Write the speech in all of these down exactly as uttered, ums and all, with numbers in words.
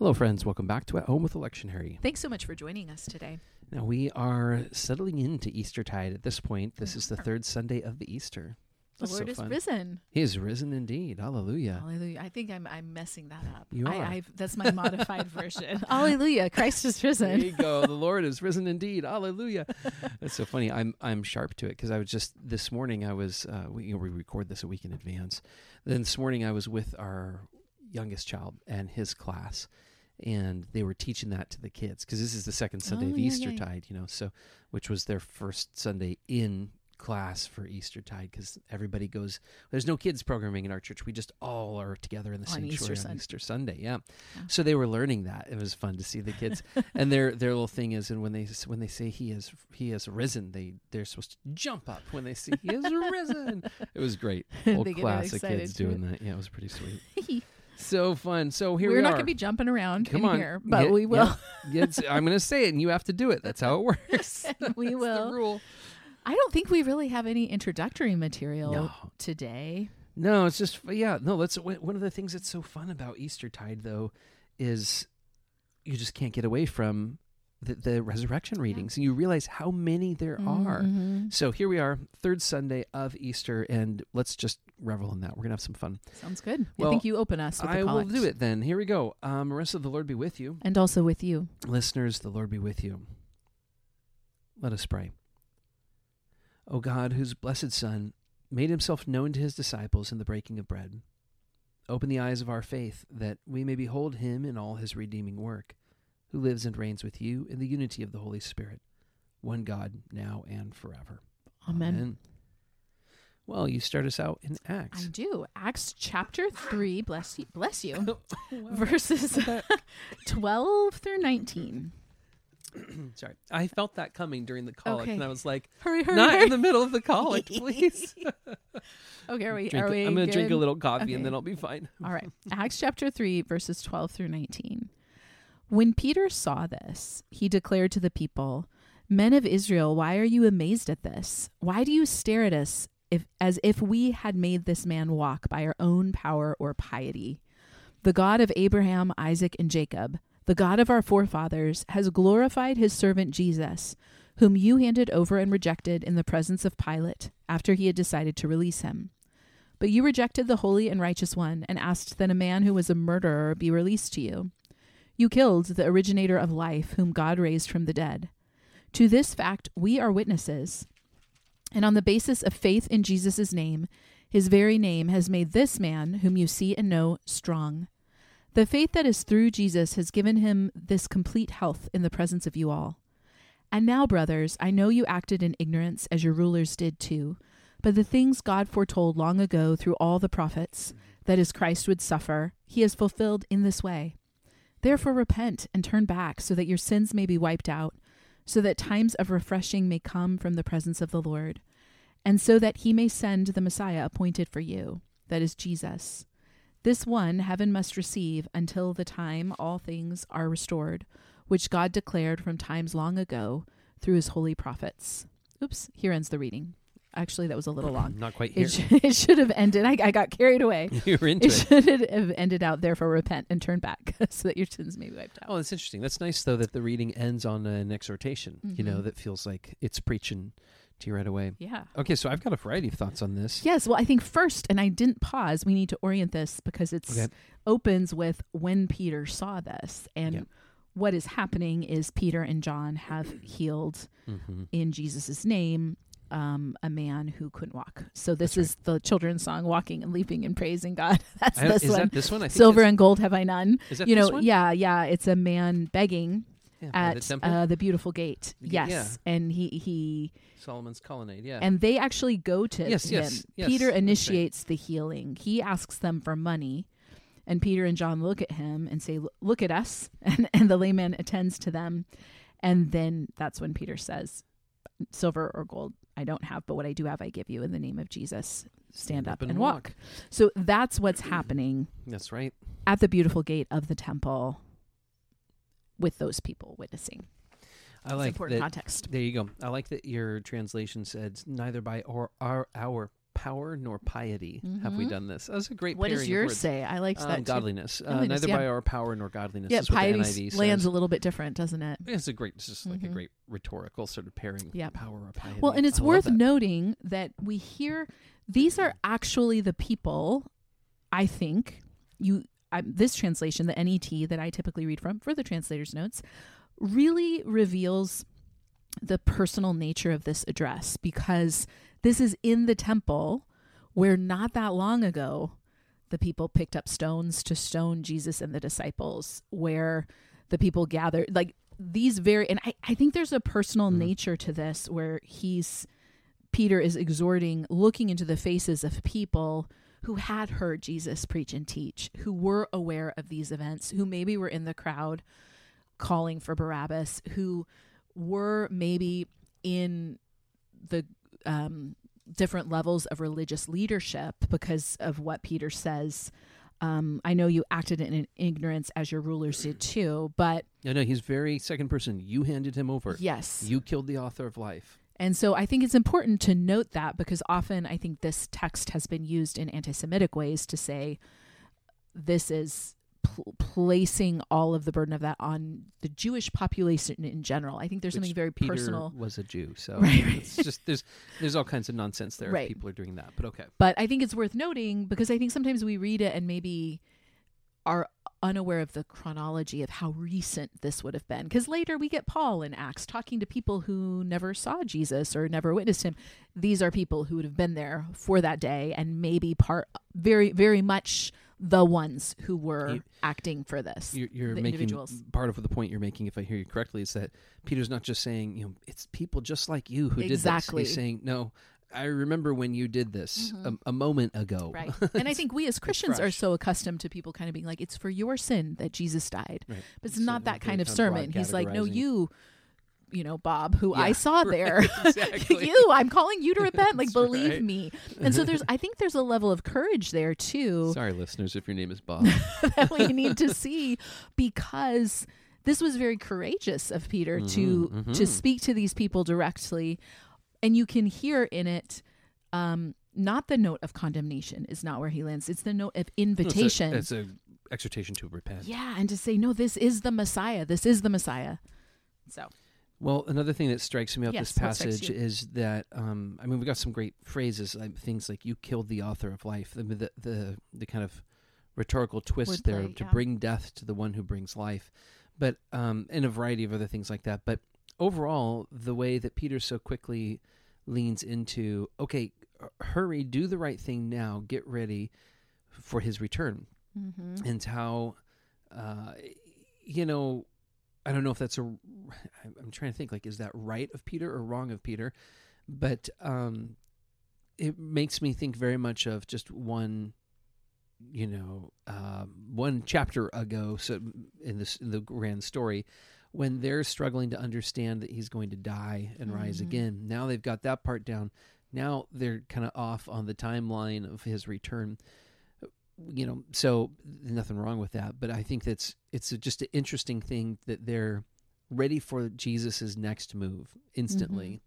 Hello, friends. Welcome back to At Home with a Lectionary. Thanks so much for joining us today. Now, we are settling into Eastertide at this point. This We is the are. third Sunday of the Easter. The That's Lord so is fun. risen. He is risen indeed. Hallelujah. Hallelujah. I think I'm I'm messing that up. You I, are. I've, that's my modified version. Hallelujah. Christ is There risen. you go. The Lord is risen indeed. Hallelujah. That's so funny. I'm I'm sharp to it because I was just this morning. I was uh, we, you know, we record this a week in advance. Then this morning I was with our youngest child and his class, and they were teaching that to the kids because this is the second Sunday Oh, of yeah, Eastertide. You know, so which was their first Sunday in class for Eastertide because everybody goes. There's no kids programming in our church. We just all are together in the On sanctuary Easter on Sunday. Easter Sunday. Yeah. Yeah. So they were learning that. It was fun to see the kids. And their their little thing is, and when they when they say he is he has risen, they they're supposed to jump up when they see he is risen. It was great. Whole They get class of excited kids to doing it. that. Yeah, it was pretty sweet. So fun. So here We're we not are. going to be jumping around Come in on. here, but Yeah, we will. Yeah. It's, I'm going to say it, and you have to do it. That's how it works. We That's will. the rule. I don't think we really have any introductory material No. today. No, it's just yeah. No, that's one of the things that's so fun about Eastertide, though, is you just can't get away from the, the resurrection readings, and you realize how many there are. Mhm. So here we are, third Sunday of Easter, and let's just revel in that. We're gonna have some fun. Sounds good. Well, I think you open us with I the will collect. do it then. Here we go. Um, Marissa, the Lord be with you. And also with you. Listeners, the Lord be with you. Let us pray. O God, whose blessed Son made himself known to his disciples in the breaking of bread, open the eyes of our faith that we may behold him in all his redeeming work, who lives and reigns with you in the unity of the Holy Spirit, one God, now and forever. Amen. Well, you start us out in I Acts. do. Acts chapter three, bless you, bless you, Wow. verses twelve through nineteen. Sorry. I felt that coming during the collect, Okay. and I was like, Hurry, hurry, not hurry. in the middle of the collect, please. Okay, are we? Drink are a- we I'm going to drink a good? little coffee, Okay. and then I'll be fine. All right. Acts chapter three, verses twelve through nineteen. When Peter saw this, he declared to the people, "Men of Israel, why are you amazed at this? Why do you stare at us if, as if we had made this man walk by our own power or piety? The God of Abraham, Isaac, and Jacob, the God of our forefathers, has glorified his servant Jesus, whom you handed over and rejected in the presence of Pilate after he had decided to release him. But you rejected the holy and righteous one and asked that a man who was a murderer be released to you. You killed the originator of life, whom God raised from the dead. To this fact, we are witnesses. And on the basis of faith in Jesus' name, his very name has made this man, whom you see and know, strong. The faith that is through Jesus has given him this complete health in the presence of you all. And now, brothers, I know you acted in ignorance as your rulers did too, but the things God foretold long ago through all the prophets, that is, Christ would suffer, he has fulfilled in this way. Therefore repent and turn back so that your sins may be wiped out, so that times of refreshing may come from the presence of the Lord, and so that he may send the Messiah appointed for you, that is Jesus. This one heaven must receive until the time all things are restored, which God declared from times long ago through his holy prophets." Oops, here ends the reading. Actually, that was a little long. Not quite here. It, sh- it should have ended. I, I got carried away. You were into It it. should have ended out, therefore repent and turn back so that your sins may be wiped out. Oh, that's interesting. That's nice, though, that the reading ends on an exhortation, you know, Mhm. that feels like it's preaching to you right away. Yeah. Okay, so I've got a variety of thoughts on this. Yes. Well, I think first, and I didn't pause, we need to orient this because it's Okay. opens with when Peter saw this. And Yeah. what is happening is Peter and John have healed Mm-hmm. in Jesus' name um, a man who couldn't walk. So this That's is the children's song, Walking and Leaping and Praising God. That's I, this is one. that this one? I think Silver it's- and gold have I none. Is that You this know, one? yeah, yeah. It's a man begging Yeah, by at the temple? uh, the beautiful gate. Y- Yes. yeah. And he, he Solomon's colonnade, yeah. and they actually go to Yes, him. yes, yes, Peter that's right. initiates the healing. He asks them for money, and Peter and John look at him and say, "Look at us." And, and the layman attends to them. And then that's when Peter says, "Silver or gold I don't have, but what I do have I give you. In the name of Jesus, stand up and walk." So that's what's happening That's right. at the beautiful gate of the temple with those people witnessing. I It's like important that. context. There you go. I like that your translation said neither by or our, our power nor piety mm-hmm. have we done this. That's a great What pairing does of yours words. say? I liked that um, too. godliness. Uh, Godliness, neither yeah. by our power nor godliness. Yeah, is what the piety N I V says. lands a little bit different, doesn't it? It's a great, it's just like Mhm. a great rhetorical sort of pairing. Yep. Power or piety. Well, and it's I love worth that. noting that we hear these are actually the people, I think, you I, this translation, the N E T that I typically read from for the translator's notes, really reveals the personal nature of this address, because this is in the temple where not that long ago the people picked up stones to stone Jesus and the disciples, where the people gathered, like these very, and I, I think there's a personal Mhm. nature to this where he's, Peter is exhorting, looking into the faces of people who had heard Jesus preach and teach, who were aware of these events, who maybe were in the crowd calling for Barabbas, who were maybe in the um, different levels of religious leadership because of what Peter says. Um, I know you acted in ignorance as your rulers did too, but No, no, he's very second person. You handed him over. yes. You killed the author of life. And so I think it's important to note that, because often I think this text has been used in anti-Semitic ways to say this is pl- placing all of the burden of that on the Jewish population in general. I think there's Which something very Peter personal. was a Jew, so Right, right. it's just there's there's all kinds of nonsense there. Right. If people are doing that, but okay. But I think it's worth noting, because I think sometimes we read it and maybe are unaware of the chronology of how recent this would have been. Because later we get Paul in Acts talking to people who never saw Jesus or never witnessed him. These are people who would have been there for that day and maybe part very, very much the ones who were You- acting for this. You're, you're the making individuals. part of the point you're making, if I hear you correctly, is that Peter's not just saying, you know, it's people just like you who Exactly. did this. He's saying, no, I remember when you did this a, a moment ago. Right. And I think we as Christians are fresh. so accustomed to people kind of being like, it's for your sin that Jesus died. Right. But it's It's not a that very kind of kind of sermon. broad He's like, no, categorizing. you, you know, Bob, who I Yeah, saw right, there, exactly. you, I'm calling you to repent. Like, That's believe right. me. And so there's, I think there's a level of courage there too Sorry, listeners, if your name is Bob. that we need to see, because this was very courageous of Peter to, Mhm, to mhm. speak to these people directly. And you can hear in it, um, not the note of condemnation is not where he lands. It's the note of invitation. It's a, it's a exhortation to repent. Yeah, and to say, no, this is the Messiah. This is the Messiah. So, Well, another thing that strikes me about Yes, this what strikes passage you? is that um, I mean, we got some great phrases, like things like "you killed the author of life," the the the, the kind of rhetorical twist there Wordplay, to yeah. bring death to the one who brings life, but um, and a variety of other things like that. But overall, the way that Peter so quickly leans into, okay, hurry, do the right thing now, get ready for his return, mm-hmm. and how, uh, you know. I don't know if that's a, I'm trying to think, like, is that right of Peter or wrong of Peter? But um, it makes me think very much of just one, you know, uh, one chapter ago, so in this in the grand story, when they're struggling to understand that he's going to die and rise Mhm. again. Now they've got that part down. Now they're kind of off on the timeline of his return. You know, so nothing wrong with that, but I think that's it's a, just an interesting thing that they're ready for Jesus's next move instantly,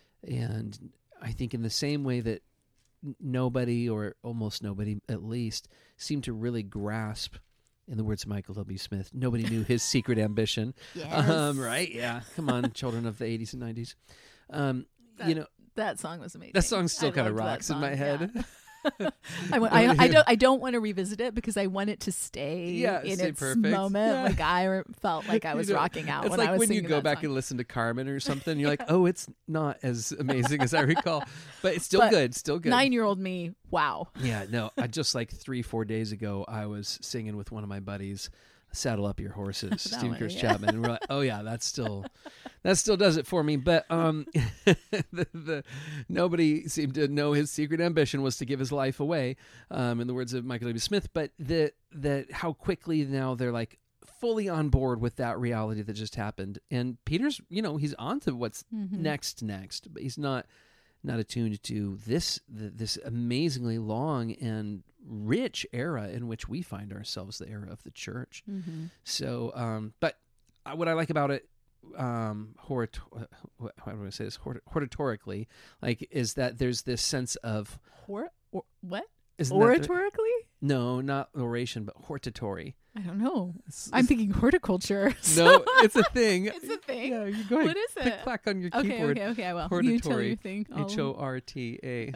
and I think in the same way that n- nobody, or almost nobody at least, seemed to really grasp, in the words of Michael W. Smith, nobody knew his secret ambition. Yes. Um, right? Yeah, come on, children of the eighties and nineties. Um, That- you know, That song was amazing. that song still I kind of loved that rocks in my song, head. yeah. I, want, I, I don't I don't want to revisit it because I want it to stay Yeah, in stay its perfect. moment. Yeah. Like I re- felt like I You was know, rocking out It's when like I was when you singing go that back song. and listen to Carmen or something, you're like, oh, it's not as amazing as I recall, but it's still But good, still good. Nine-year-old me, wow. Yeah, no, I just like three, four days ago, I was singing with one of my buddies, "Saddle Up Your Horses," That Stephen one, Curtis yeah. Chapman, and we're like, oh yeah, that's still, that still does it for me. But um, the, the nobody seemed to know his secret ambition was to give his life away, um, in the words of Michael W. Smith. But the that how quickly now they're like fully on board with that reality that just happened, and Peter's, you know, he's on to what's Mhm. next, next, but he's not not attuned to this the, this amazingly long and rich era in which we find ourselves, the era of the church. Mhm. So, um, but uh, what I like about it, um, hort- how do I say this? Hort- hortatorically, like, is that there's this sense of Hor- or, what? isn't that the- Oratorically? no, not oration, but hortatory. I don't know. It's- I'm it's- thinking horticulture. no, it's a thing. It's a thing? Yeah, you go ahead. What is Click, it? clack on your Okay, keyboard. okay, okay. I will. You tell your Hortatory. thing. I'll- H O R T A.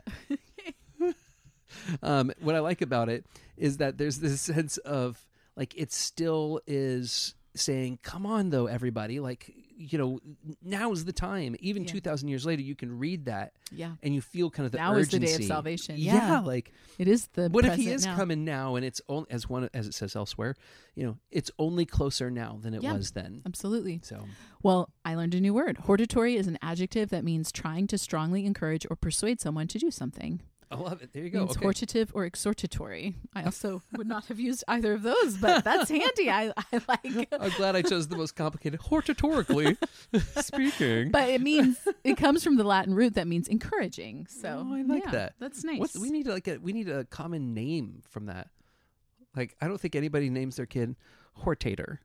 Um, what I like about it is that there's this sense of like it still is saying, "Come on, though, everybody! Like, you know, now is the time." Even Yeah. two thousand years later, you can read that Yeah. and you feel kind of the Now urgency. is the day of salvation. Yeah, Yeah. like It is the what if he present is now. coming now, and it's only as one as it says elsewhere. You know, it's only closer now than it Yeah. was then. Absolutely. So Well, I learned a new word. Hortatory is an adjective that means trying to strongly encourage or persuade someone to do something. I love it. There you It go. means Okay. hortative or exhortatory. I also would not have used either of those, but that's handy. I, I like. I'm glad I chose the most complicated. Hortatorically speaking. But it means it comes from the Latin root that means encouraging. So Oh, I like yeah, that. That's nice. What's, we need like a we need a common name from that. Like I don't think anybody names their kid Hortator.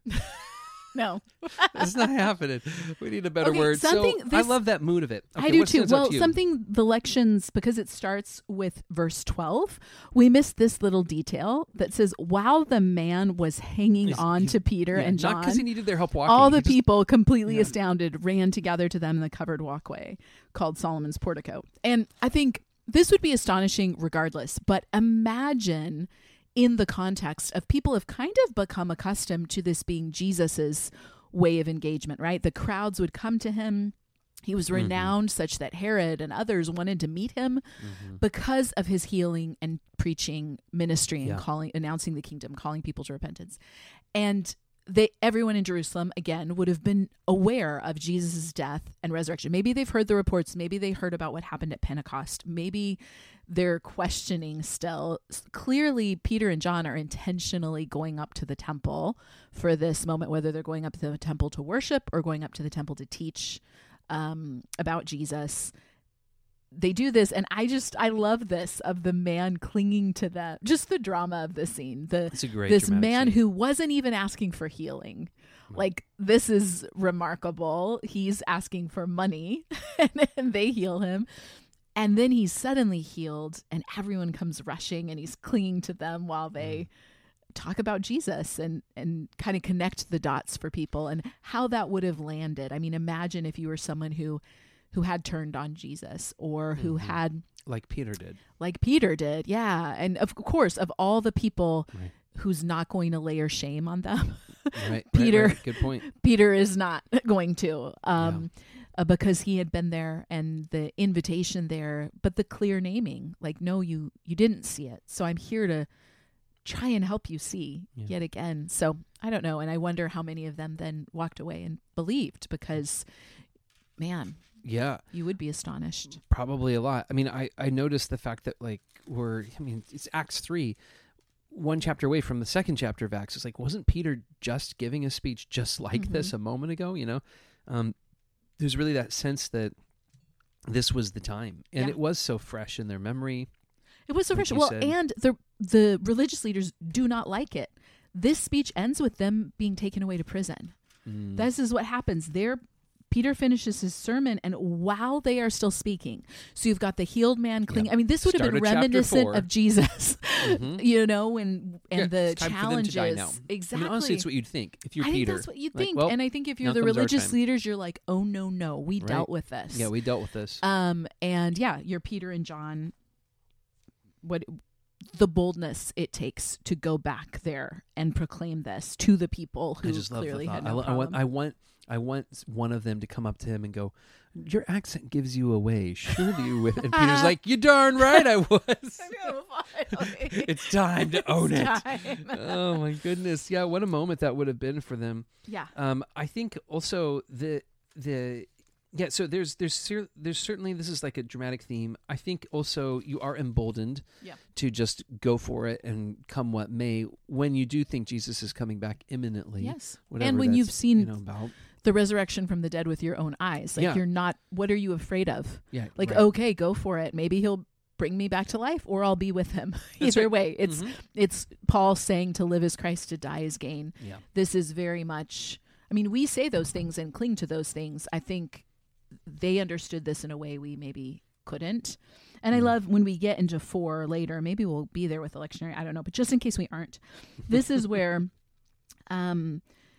no, It's not happening. We need a better Okay, word. So something- I this- love that mood of it. Okay, I do what too. stands out Well, to you? something the lections, because it starts with verse twelve, we missed this little detail that says, while the man was hanging He's- on he- to Peter Yeah, and not John, because he needed their help walking. all He the just- people, completely Yeah. astounded, ran together to them in the covered walkway called Solomon's Portico. And I think this would be astonishing regardless, but imagine in the context of people have kind of become accustomed to this being Jesus's way of engagement, right? The crowds would come to him. He was renowned such that Herod and others wanted to meet him Mhm. because of his healing and preaching ministry and Yeah. calling, announcing the kingdom, calling people to repentance. And they, everyone in Jerusalem, again, would have been aware of Jesus' death and resurrection. Maybe they've heard the reports. Maybe they heard about what happened at Pentecost. Maybe they're questioning still. S- Clearly, Peter and John are intentionally going up to the temple for this moment, whether they're going up to the temple to worship or going up to the temple to teach um, about Jesus. They do this, and I just I love this of the man clinging to them. Just the drama of the scene. The It's a great this dramatic man scene. who wasn't even asking for healing. Like, this is remarkable. He's asking for money, and, and they heal him. And then he's suddenly healed, and everyone comes rushing, and he's clinging to them while they talk about Jesus and, and kind of connect the dots for people and how that would have landed. I mean, imagine if you were someone who who had turned on Jesus or who Mhm. had, like Peter did. like Peter did. Yeah. And of course, of all the people Right. who's not going to layer shame on them, Right, right, Peter- right. Good point. Peter is not going to, um, uh, because he had been there and the invitation there, but the clear naming, like, no, you, you didn't see it. So I'm here to try and help you see Yeah. yet again. So I don't know. And I wonder how many of them then walked away and believed, because man, Yeah. you would be astonished. Probably a lot. I mean, I, I noticed the fact that, like, we're, I mean, it's Acts three, one chapter away from the second chapter of Acts. It's like, wasn't Peter just giving a speech just like Mhm. this a moment ago, you know? Um, there's really that sense that this was the time. And Yeah. it was so fresh in their memory. It was so Like fresh. you Well, said. and the the religious leaders do not like it. This speech ends with them being taken away to prison. Mm. This is what happens. There, Peter finishes his sermon, and while they are still speaking, so you've got the healed man clinging. Yeah. I mean, this would have Start been of chapter reminiscent four. of Jesus, Mhm. you know, and and Yeah, the it's time for them to challenges. die now. Exactly. I mean, honestly, it's what you'd think if you're I think Peter. that's what you'd Like, think. well, and I think if you're now the comes our religious time. leaders, you're like, oh no, no, we Right. dealt with this. Yeah, we dealt with this. Um, and yeah, you're Peter and John. What the boldness it takes to go back there and proclaim this to the people who I just love the clearly thought. had I, no lo- I want, problem. I want, I want one of them to come up to him and go, "Your accent gives you away. Surely you with." And Peter's like, "You darn right, I was." I know, finally. It's time to own It's it. time. Oh my goodness! Yeah, what a moment that would have been for them. Yeah. Um, I think also the the yeah. So there's there's cer- there's certainly this is like a dramatic theme. I think also you are emboldened Yeah. to just go for it and come what may when you do think Jesus is coming back imminently. Yes. Whatever And when that's, you've seen you know, about. the resurrection from the dead with your own eyes, like Yeah. you're not, what are you afraid of? Yeah, Like, right. okay, go for it. Maybe he'll bring me back to life or I'll be with him. That's Either right. way, it's, Mhm. it's Paul saying to live as Christ, to die as gain. Yeah. This is very much, I mean, we say those things and cling to those things. I think they understood this in a way we maybe couldn't. And I love when we get into four later, maybe we'll be there with the lectionary, I don't know, but just in case we aren't, this is where um,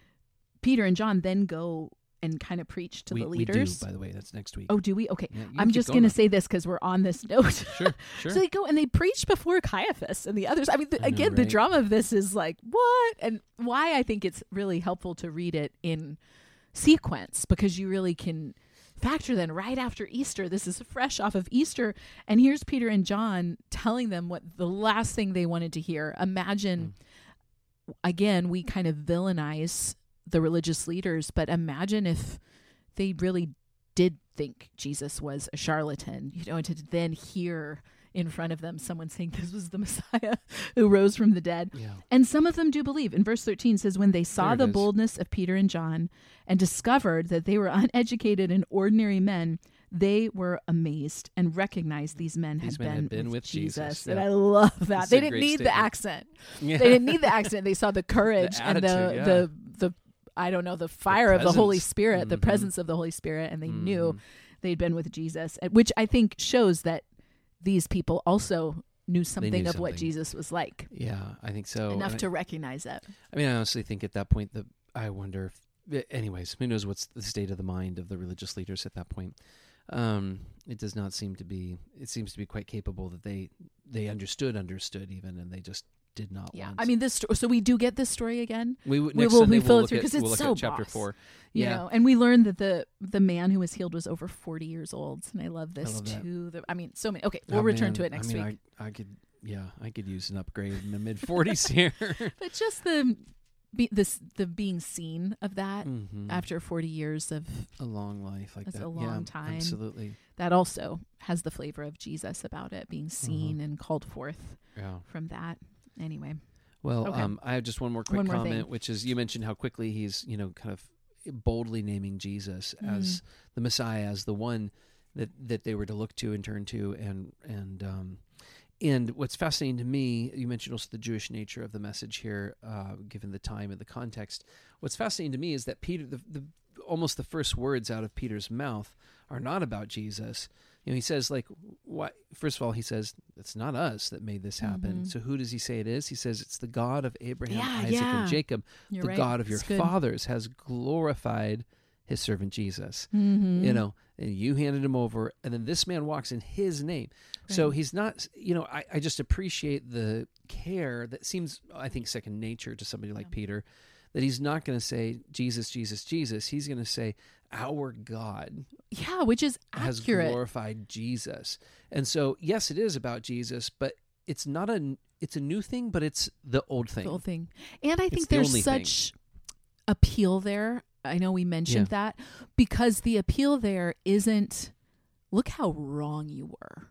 Peter and John then go and kind of preach to we, the leaders. We do, by the way, that's next week. Oh, do we? Okay. Yeah, I'm just going to say this because we're on this note. Sure, sure. So they go and they preach before Caiaphas and the others. I mean, th- I know, again, right? the drama of this is like, what? And why I think it's really helpful to read it in sequence, because you really can factor then right after Easter. This is fresh off of Easter. And here's Peter and John telling them what the last thing they wanted to hear. Imagine, mm. again, we kind of villainize the religious leaders, but imagine if they really did think Jesus was a charlatan, you know, and to then hear in front of them someone saying this was the Messiah who rose from the dead. Yeah. And some of them do believe. In verse thirteen says, when they saw the is. boldness of Peter and John and discovered that they were uneducated and ordinary men, they were amazed and recognized these men, These had, men been had been with, with Jesus. Jesus. And Yeah. I love that. That's they a didn't great need the statement. accent. Yeah. They didn't need the accent. They saw the courage The and the, attitude, yeah. the, the, I don't know, the fire of the Holy presence. Spirit, the Mhm. presence of the Holy Spirit. And they Mhm. knew they'd been with Jesus, which I think shows that these people also knew something knew of what something. Jesus was like, Yeah, I think so. enough And to I, recognize it. I mean, I honestly think at that point that I wonder if, anyways, who knows what's the state of the mind of the religious leaders at that point. Um, it does not seem to be, it seems to be quite capable that they, they understood, understood even, and they just did not Yeah. want. I mean, this, sto- so we do get this story again. we, we next will Sunday we fill we'll it look through at- because we'll it's look so at chapter boss, four. You Yeah. know, and we learned that the the man who was healed was over forty years old, and I love this love that. too. The, I mean, so many. Okay, Oh, we'll return man. to it next I mean, week. I, I could, yeah, I could use an upgrade in the mid forties here. But just the be, this the being seen of that Mhm. after forty years of a long life like That's that. a yeah, long time. Absolutely. that also has the flavor of Jesus about it, being seen Mhm. and called forth Yeah. from that. Anyway, Well, Okay. um, I have just one more quick One more comment, thing. which is you mentioned how quickly he's, you know, kind of boldly naming Jesus Mm. as the Messiah, as the one that, that they were to look to and turn to. And, and, um, and what's fascinating to me, you mentioned also the Jewish nature of the message here, uh, given the time and the context. What's fascinating to me is that Peter, the, the almost the first words out of Peter's mouth are not about Jesus. You know, he says, like, what? First of all, he says, it's not us that made this happen. Mhm. So who does he say it is? He says, it's the God of Abraham, Yeah, Isaac, yeah. and Jacob. you're The right. God of your It's good. fathers has glorified his servant Jesus. Mhm. You know, and you handed him over, and then this man walks in his name. So Right. he's not, you know, I, I just appreciate the care that seems, I think, second nature to somebody like Yeah. Peter, that he's not going to say, Jesus, Jesus, Jesus. He's going to say, our God Yeah, which is has accurate. glorified Jesus. And so, yes, it is about Jesus, but it's not a, it's a new thing, but it's the old thing. The whole thing. And I think the there's only thing. such appeal there. I know we mentioned that because the appeal there isn't, look how wrong you were,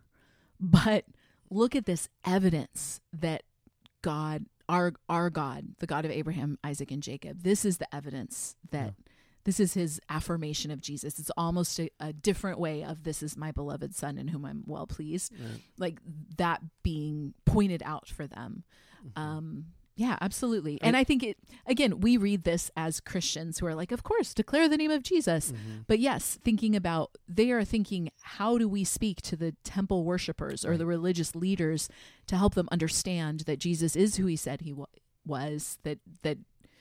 but look at this evidence that God, our our God, the God of Abraham, Isaac, and Jacob, this is the evidence that Yeah. this is his affirmation of Jesus. It's almost a, a different way of this is my beloved son in whom I'm well pleased. Right. Like that being pointed out for them. Mhm. Um, yeah, absolutely. And I think it, again, we read this as Christians who are like, of course, declare the name of Jesus. Mhm. But yes, thinking about, they are thinking, how do we speak to the temple worshipers or Right. the religious leaders to help them understand that Jesus is who he said he wa- was, that, that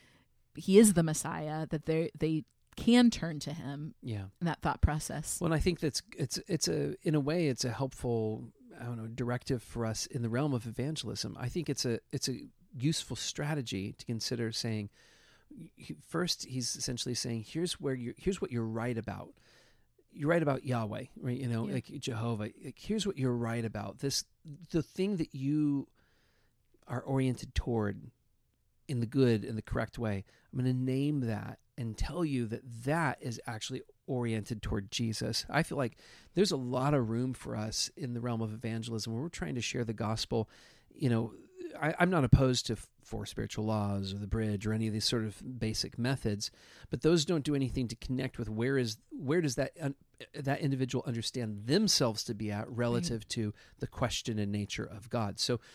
he is the Messiah, that they, they can turn to him Yeah. in that thought process. Well, I think that's it's it's a in a way it's a helpful I don't know directive for us in the realm of evangelism. I think it's a it's a useful strategy to consider saying he- first he's essentially saying here's where you here's what you're right about. You're right about Yahweh, right? You know, Yeah. like Jehovah. Like, here's what you're right about. This the thing that you are oriented toward in the good and the correct way. I'm going to name that and tell you that that is actually oriented toward Jesus. I feel like there's a lot of room for us in the realm of evangelism where we're trying to share the gospel. You know, I, I'm not opposed to Four Spiritual Laws or the Bridge or any of these sort of basic methods, but those don't do anything to connect with where is where does that un, that individual understand themselves to be at relative to the question and nature of God. So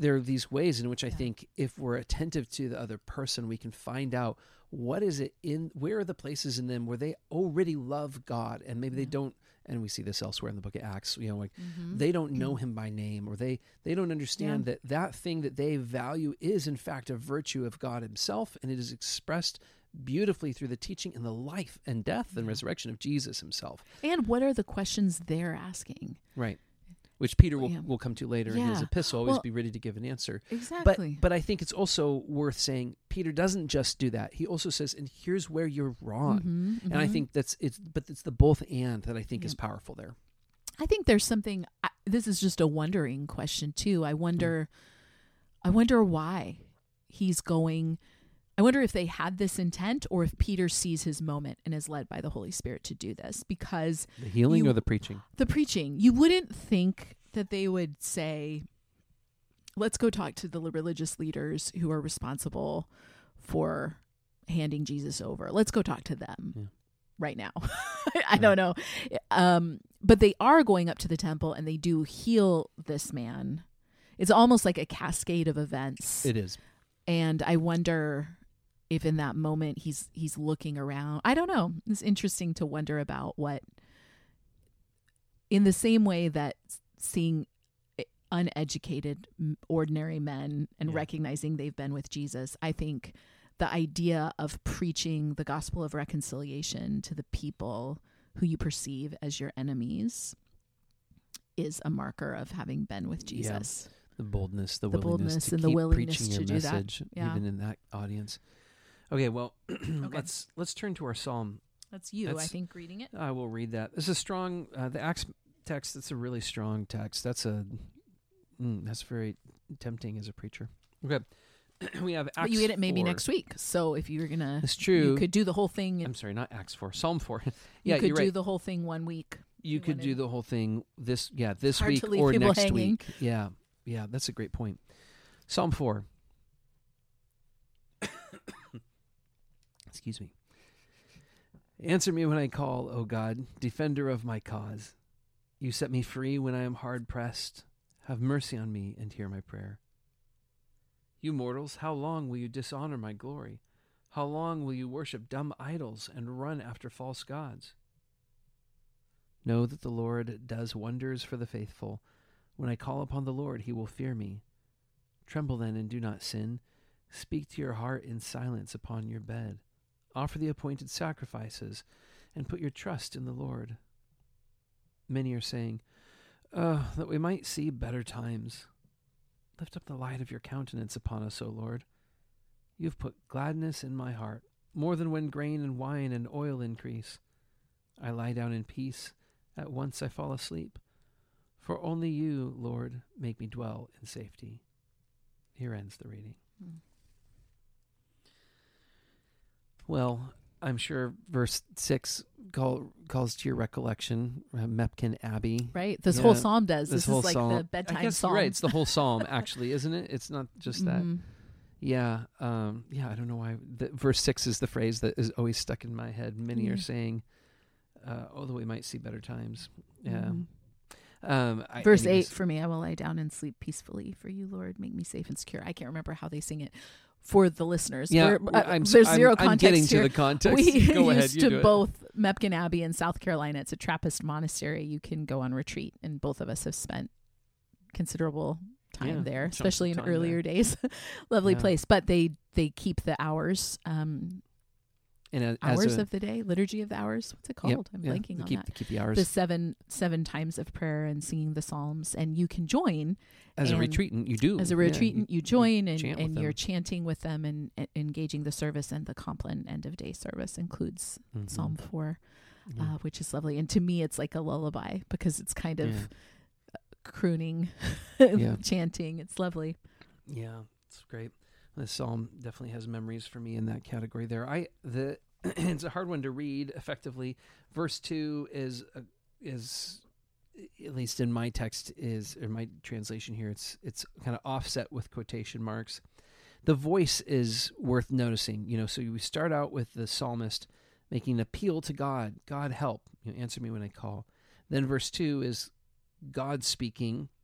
there are these ways in which I Yeah. think if we're attentive to the other person, we can find out what is it in, where are the places in them where they already love God, and maybe they Yeah. don't, and we see this elsewhere in the book of Acts, you know, like Mhm. they don't know him by name, or they, they don't understand Yeah. that that thing that they value is in fact a virtue of God himself, and it is expressed beautifully through the teaching and the life and death and Yeah. resurrection of Jesus himself. And what are the questions they're asking? Right. Which Peter will, Yeah. will come to later in his Yeah. epistle, always Well, be ready to give an answer. Exactly. But but I think it's also worth saying Peter doesn't just do that. He also says, and here's where you're wrong. Mhm, And I mhm. think that's it's but it's the both and that I think Yeah. is powerful there. I think there's something. I, this is just a wondering question too. I wonder. I wonder why he's going. I wonder if they had this intent, or if Peter sees his moment and is led by the Holy Spirit to do this. Because The healing You- or the preaching? the preaching, you wouldn't think that they would say, "Let's go talk to the religious leaders who are responsible for handing Jesus over. Let's go talk to them." Yeah. Right now. I don't know. Um, but they are going up to the temple and they do heal this man. It's almost like a cascade of events. It is. And I wonder if in that moment he's he's looking around. I don't know. It's interesting to wonder about what, in the same way that seeing uneducated, m- ordinary men and Yeah. recognizing they've been with Jesus, I think the idea of preaching the gospel of reconciliation to the people who you perceive as your enemies is a marker of having been with Yeah. Jesus. The boldness, the, The willingness boldness to and the keep willingness preaching to your do that. message, Yeah. even in that audience. Okay, well, let's let's turn to our psalm. That's you, I That's- think, reading it. I will read that. This is a strong, uh, the Acts text. That's a really strong text. That's a, mm, that's very tempting as a preacher. Okay, we have Acts. But you get it maybe four. next week. So if you're gonna, It's true. you could do the whole thing. In, I'm sorry, not Acts four, Psalm four. you yeah, could you're do right. the whole thing one week. you you could do wanted- the whole thing this, yeah, this hard week to leave or people next hanging. week. Yeah, yeah, that's a great point. Psalm four. Excuse me. Answer me when I call, O God, defender of my cause. You set me free when I am hard pressed. Have mercy on me and hear my prayer. You mortals, how long will you dishonor my glory? How long will you worship dumb idols and run after false gods? Know that the Lord does wonders for the faithful. When I call upon the Lord, he will fear me. Tremble then and do not sin. Speak to your heart in silence upon your bed. Offer the appointed sacrifices and put your trust in the Lord. Many are saying, Oh, that we might see better times. Lift up the light of your countenance upon us, O Lord. You have put gladness in my heart, more than when grain and wine and oil increase. I lie down in peace. At once I fall asleep. For only you, Lord, make me dwell in safety. Here ends the reading. Hmm. Well, I'm sure verse six call, calls to your recollection, uh, Mepkin Abbey. Right? This Yeah, whole psalm does. This This, whole is like psalm. the bedtime I guess psalm. you're right. It's the whole psalm, actually, isn't it? It's not just that. Mhm. Yeah. Um, yeah, I don't know why. The, verse six is the phrase that is always stuck in my head. Many are Mhm. saying, uh, oh, that we might see better times. Yeah. Mhm. Um, I, Verse anyways, eight, for me, I will lie down and sleep peacefully. For you, Lord, make me safe and secure. I can't remember how they sing it for the listeners. Yeah, We're- uh, I'm, there's I'm, zero I'm context getting here. to the context. We Go ahead, used you to do it. both Mepkin Abbey in South Carolina. It's a Trappist monastery. You can go on retreat, and both of us have spent considerable time Yeah, there, chunks of especially in time earlier days. Lovely Yeah. place, but they they keep the hours, um, And a- as hours a, of the day, liturgy of the hours. What's it yep, called? I'm yeah, blanking to on keep, that. Keep the hours. The seven seven times of prayer and singing the psalms, and you can join as a and retreatant, you do. as a Yeah, retreatant. you, join and, chant with and you're them. chanting with them and, and engaging the service. And the Compline end of day service includes Mhm. Psalm four, Yeah. uh, which is lovely. And to me, it's like a lullaby because it's kind of Yeah. crooning, Yeah. chanting. It's lovely. Yeah, it's great. The psalm definitely has memories for me in that category there. I the it's a hard one to read effectively. Verse two is uh, is at least in my text is in my translation here. It's it's kind of offset with quotation marks. The voice is worth noticing. You know, so we start out with the psalmist making an appeal to God. God, help! You know, answer me when I call. Then verse two is God speaking.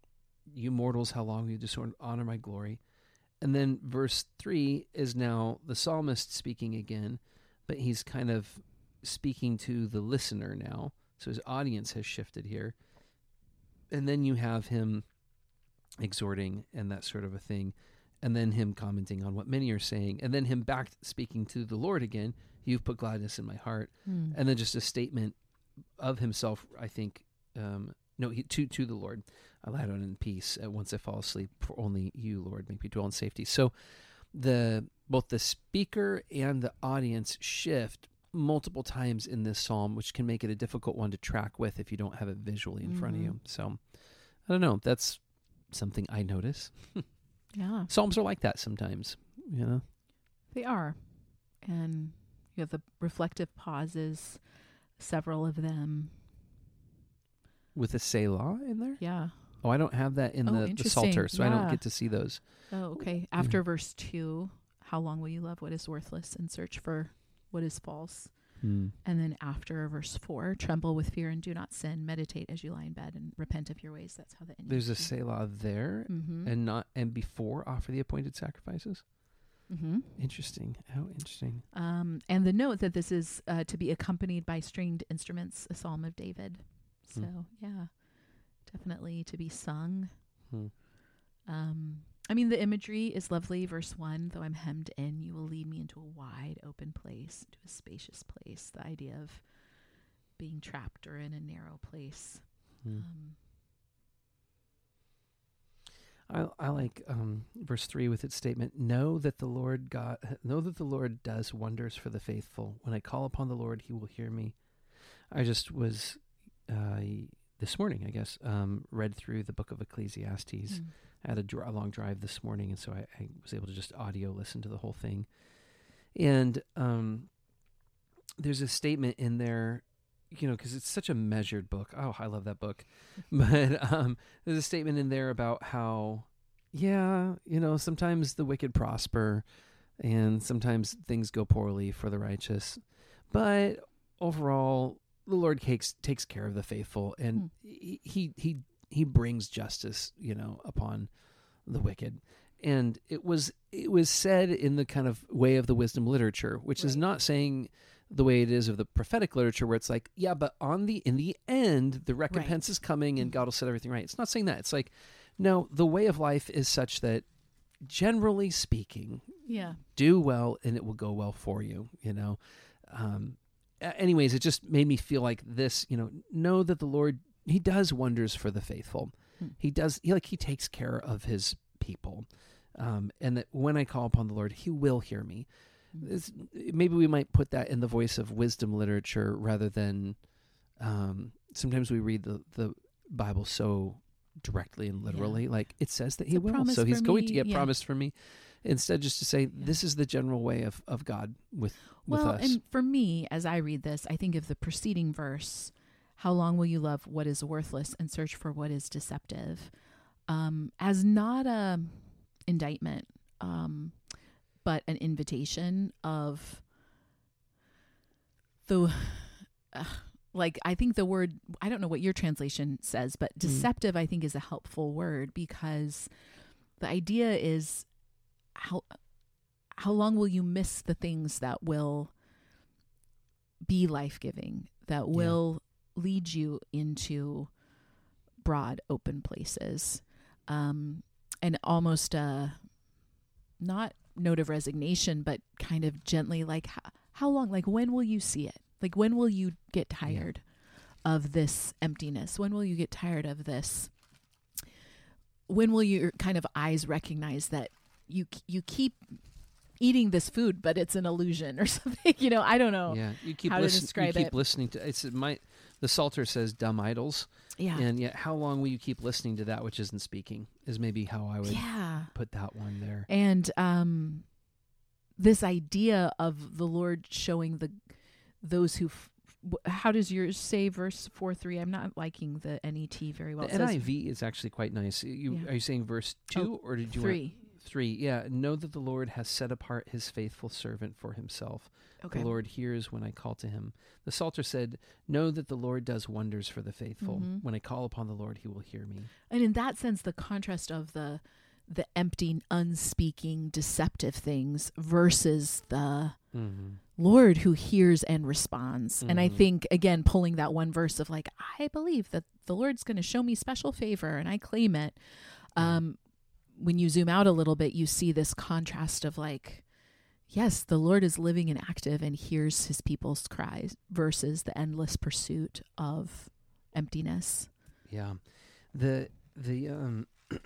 you mortals, how long will you dishonor my glory? And then verse three is now the psalmist speaking again, but he's kind of speaking to the listener now. So his audience has shifted here. And then you have him exhorting and that sort of a thing. And then him commenting on what many are saying. And then him back speaking to the Lord again. You've put gladness in my heart. Mm. And then just a statement of himself, I think, um, no, he, to to the Lord. I lie down in peace. Uh, once I fall asleep, for only you, Lord, make me dwell in safety. So the both the speaker and the audience shift multiple times in this psalm, which can make it a difficult one to track with if you don't have it visually in mm-hmm. front of you. So I don't know. That's something I notice. Yeah. Psalms are like that sometimes, you know? They are. And you have the reflective pauses, several of them. With a Selah in there? Yeah. Oh, I don't have that in oh, the, the Psalter, so yeah. I don't get to see those. Oh, okay. After yeah. verse two, how long will you love what is worthless and search for what is false? Hmm. And then after verse four, tremble with fear and do not sin. Meditate as you lie in bed and repent of your ways. That's how the end. There's a Selah there, mm-hmm. and not and before offer the appointed sacrifices. Mm-hmm. Interesting. How interesting. Um, and the note that this is uh, to be accompanied by stringed instruments, a psalm of David. So hmm. yeah, definitely to be sung. Hmm. Um, I mean, the imagery is lovely. Verse one, though I'm hemmed in, you will lead me into a wide open place, into a spacious place. The idea of being trapped or in a narrow place. Hmm. Um, I I like um, verse three with its statement, know that the Lord God, know that the Lord does wonders for the faithful. When I call upon the Lord, he will hear me. I just was, uh, this morning, I guess, um, read through the book of Ecclesiastes. mm. I had a, dr- a long drive this morning, and so I, I was able to just audio listen to the whole thing. And um, there's a statement in there, you know, because it's such a measured book. Oh, I love that book. But um, there's a statement in there about how, yeah, you know, sometimes the wicked prosper and sometimes things go poorly for the righteous. But overall, the Lord takes takes care of the faithful, and mm. he, he he he brings justice, you know, upon the wicked. And it was it was said in the kind of way of the wisdom literature, which right. is not saying the way it is of the prophetic literature, where it's like, yeah, but on the in the end, the recompense right. is coming, and God will set everything right. It's not saying that. It's like, no, the way of life is such that, generally speaking, yeah, do well, and it will go well for you. You know. Um, anyways, it just made me feel like this. You know, know that the Lord, he does wonders for the faithful. Hmm. He does. He like he takes care of his people, um, and that when I call upon the Lord, he will hear me. It's, maybe we might put that in the voice of wisdom literature rather than um, sometimes we read the, the Bible so directly and literally, yeah. like it says that it's he will, so he's going me. to get yeah. promised for me. Instead, just to say, yeah. this is the general way of, of God with, with well, us. And for me, as I read this, I think of the preceding verse, how long will you love what is worthless and search for what is deceptive, um, as not a indictment, um, but an invitation of the, uh, like, I think the word, I don't know what your translation says, but deceptive, mm. I think is a helpful word, because the idea is how, how long will you miss the things that will be life-giving, that will yeah. lead you into broad, open places, um, and almost a, not note of resignation, but kind of gently, like, how, how long, like, when will you see it? Like, when will you get tired yeah. of this emptiness? When will you get tired of this? When will your kind of eyes recognize that you you keep eating this food, but it's an illusion or something? You know, I don't know. Yeah, you keep how listen, to describe you keep it. listening to it's my the Psalter says dumb idols. Yeah, and yet how long will you keep listening to that which isn't speaking? Is maybe how I would yeah. put that one there. And um, this idea of the Lord showing the those who. F- How does yours say verse four three? I'm not liking the N E T very well. The N I V is actually quite nice. You Yeah. Are you saying verse two Oh, or did you three? want three, yeah, know that the Lord has set apart his faithful servant for himself. Okay. The Lord hears when I call to him. The Psalter said, know that the Lord does wonders for the faithful. Mm-hmm. When I call upon the Lord, he will hear me. And in that sense, the contrast of the the empty, unspeaking, deceptive things versus the Mm-hmm. Lord who hears and responds. Mm-hmm. And I think, again, pulling that one verse of like, I believe that the Lord's going to show me special favor and I claim it. Um, when you zoom out a little bit, you see this contrast of like, yes, the Lord is living and active and hears his people's cries versus the endless pursuit of emptiness. Yeah. The, the, um,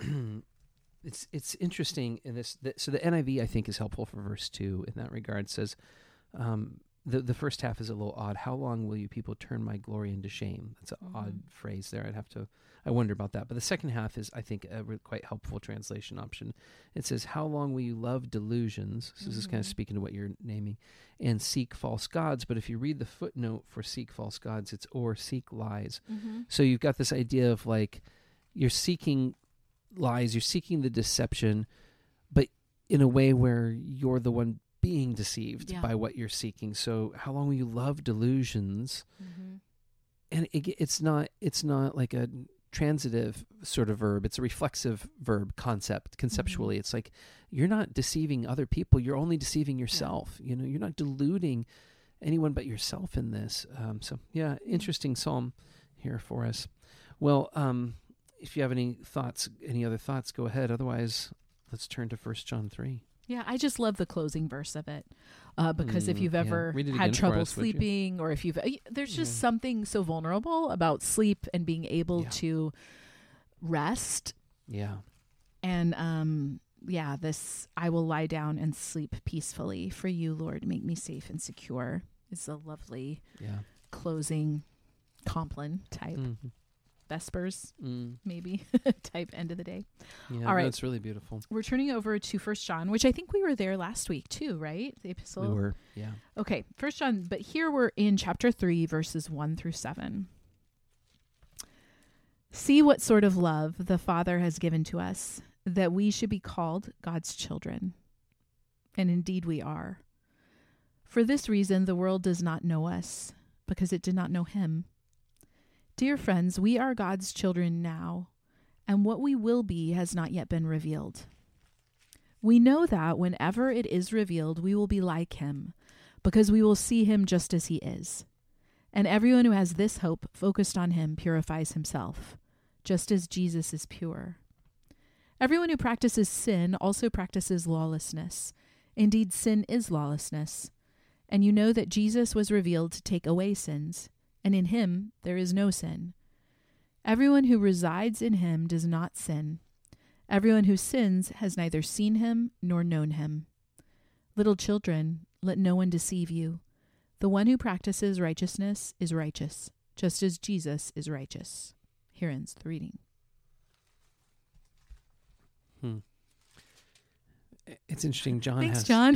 It's it's interesting in this. The, so the N I V I think is helpful for verse two in that regard. It says, um, the the first half is a little odd. How long will you people turn my glory into shame? That's an Mm-hmm. odd phrase there. I'd have to. I wonder about that. But the second half is, I think, a re- quite helpful translation option. It says, "How long will you love delusions?" So this is kind of Mhm. speaking to what you're naming, and seek false gods. But if you read the footnote for seek false gods, it's or seek lies. Mm-hmm. So you've got this idea of like you're seeking lies, you're seeking the deception, but in a way where you're the one being deceived Yeah. by what you're seeking. So how long will you love delusions? Mm-hmm. And it, it's not it's not like a transitive sort of verb. It's a reflexive verb concept conceptually. Mhm. It's like you're not deceiving other people. You're only deceiving yourself. You know, you're not deluding anyone but yourself in this. Um, so yeah, interesting psalm here for us. Well, um, if you have any thoughts, any other thoughts, go ahead. Otherwise, let's turn to First John three. Yeah, I just love the closing verse of it uh, because if Mm, you've yeah. ever Read it again had for trouble us, would you? sleeping or if you've, uh, there's just Yeah. something so vulnerable about sleep and being able Yeah. to rest. Yeah. And um, yeah, this, I will lie down and sleep peacefully for you, Lord, make me safe and secure is a lovely Yeah. closing Compline type, Mhm. Vespers Mm. maybe type end of the day. Yeah. All right. No, it's really beautiful. We're turning over to First John, which I think we were there last week too, right? The epistle. We were. Yeah. Okay, First John, but here we're in chapter three, verses one through seven. See what sort of love the Father has given to us, that we should be called God's children. And indeed we are. For this reason, the world does not know us, because it did not know him. Dear friends, we are God's children now, and what we will be has not yet been revealed. We know that whenever it is revealed, we will be like him, because we will see him just as he is. And everyone who has this hope focused on him purifies himself, just as Jesus is pure. Everyone who practices sin also practices lawlessness. Indeed, sin is lawlessness. And you know that Jesus was revealed to take away sins, and in him there is no sin. Everyone who resides in him does not sin. Everyone who sins has neither seen him nor known him. Little children, let no one deceive you. The one who practices righteousness is righteous, just as Jesus is righteous. Here ends the reading. Hmm. It's interesting. John Thanks, has. John.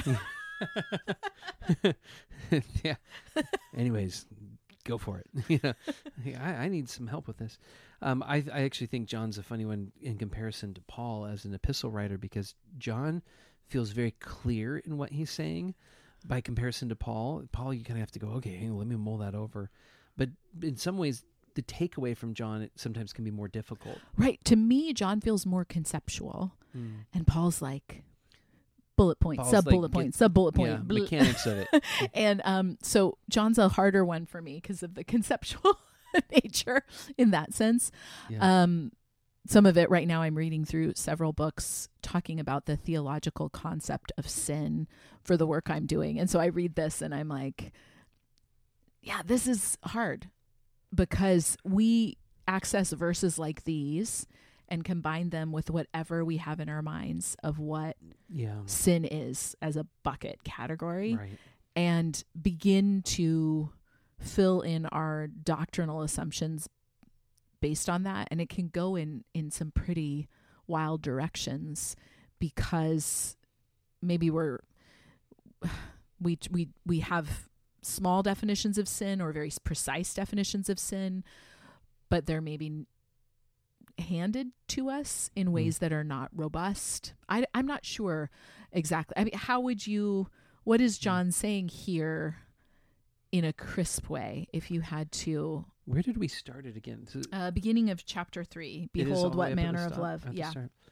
Yeah. Anyways, go for it. You know, I, I need some help with this. Um, I, I actually think John's a funny one in comparison to Paul as an epistle writer, because John feels very clear in what he's saying by comparison to Paul. Paul, you kind of have to go, okay, hang on, let me mull that over. But in some ways, the takeaway from John it sometimes can be more difficult. Right. To me, John feels more conceptual, Mm. and Paul's like bullet point, Paul's sub bullet like, point, get- sub bullet point. Yeah, blah. mechanics of it. And um, so John's a harder one for me because of the conceptual nature in that sense. Yeah. Um, some of it right now, I'm reading through several books talking about the theological concept of sin for the work I'm doing. And so I read this and I'm like, yeah, this is hard because we access verses like these and combine them with whatever we have in our minds of what Yeah. sin is as a bucket category Right. and begin to fill in our doctrinal assumptions based on that. And it can go in, in some pretty wild directions because maybe we're, we, we, we have small definitions of sin or very precise definitions of sin, but they're maybe handed to us in ways mm. that are not robust. I, I'm not sure exactly. I mean, how would you, what is John saying here in a crisp way if you had to? Where did we start it again? So uh, beginning of chapter three. Behold, what manner of love. Yeah.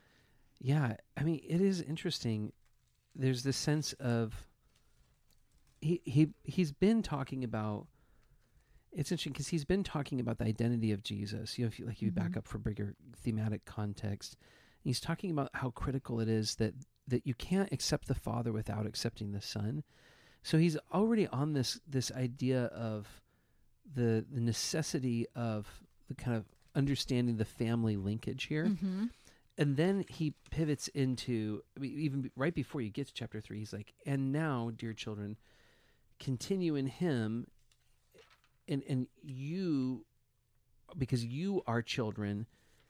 Yeah. I mean, it is interesting. There's this sense of, he, he, he's been talking about, it's interesting because he's been talking about the identity of Jesus. You know, if you, like you mm-hmm. back up for bigger thematic context, he's talking about how critical it is that, that you can't accept the Father without accepting the Son. So he's already on this, this idea of the, the necessity of the kind of understanding the family linkage here. Mm-hmm. And then he pivots into, I mean, even right before you get to chapter three, he's like, and now, dear children, continue in him, and and you, because you are children,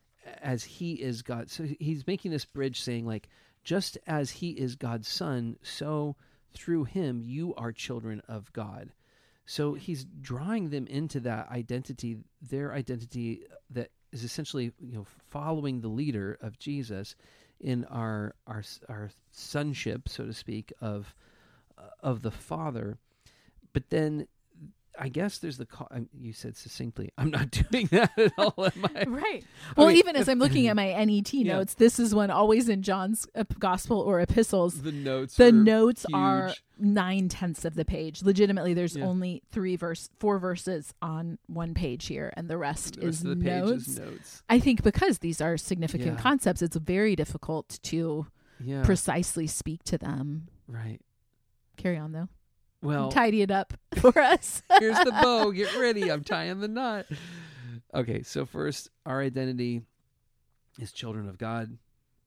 as he is God. So he's making this bridge saying, like, just as he is God's son, so through him you are children of God. So he's drawing them into that identity, their identity that is essentially, you know, following the leader of Jesus in our our our sonship, so to speak, of uh, of the Father. But then, I guess there's the call. Um, you said succinctly, I'm not doing that at all. Am I? Right. Well, I mean, even as I'm looking at my N E T yeah. notes, this is one always in John's uh, gospel or epistles. The notes. The notes huge. are nine tenths of the page. Legitimately, there's yeah. only three verse, four verses on one page here, and the rest, the rest is of the notes. Page is notes. I think because these are significant yeah. concepts, it's very difficult to yeah. precisely speak to them. Right. Carry on, though. Well, tidy it up for us. Here's the bow. Get ready. I'm tying the knot. Okay, so first, our identity is children of God.